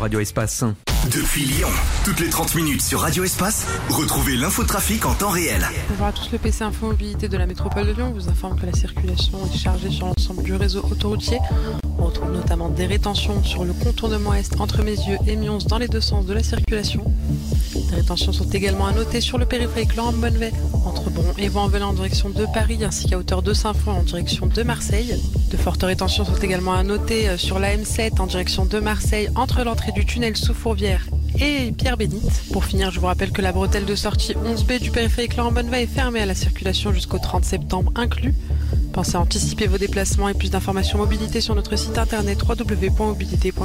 Radio Espace. Depuis Lyon, toutes les 30 minutes sur Radio Espace, retrouvez l'infotrafic en temps réel. Bonjour à tous, le PC Info Mobilité de la métropole de Lyon vous informe que la circulation est chargée sur l'ensemble du réseau autoroutier. On retrouve notamment des rétentions sur le contournement est entre Mézieux et Mions dans les deux sens de la circulation. Des rétentions sont également à noter sur le périphérique Laurent-Bonnevay entre Bron et Vaux-en-Velin en direction de Paris ainsi qu'à hauteur de Saint-Fond en direction de Marseille. De fortes rétentions sont également à noter sur la M7 en direction de Marseille entre l'entrée du tunnel sous Fourvière et Pierre-Bénite. Pour finir, je vous rappelle que la bretelle de sortie 11B du périphérique Laurent-Bonnevay est fermée à la circulation jusqu'au 30 septembre inclus. Pensez à anticiper vos déplacements et plus d'informations mobilité sur notre site internet www.mobilité.fr.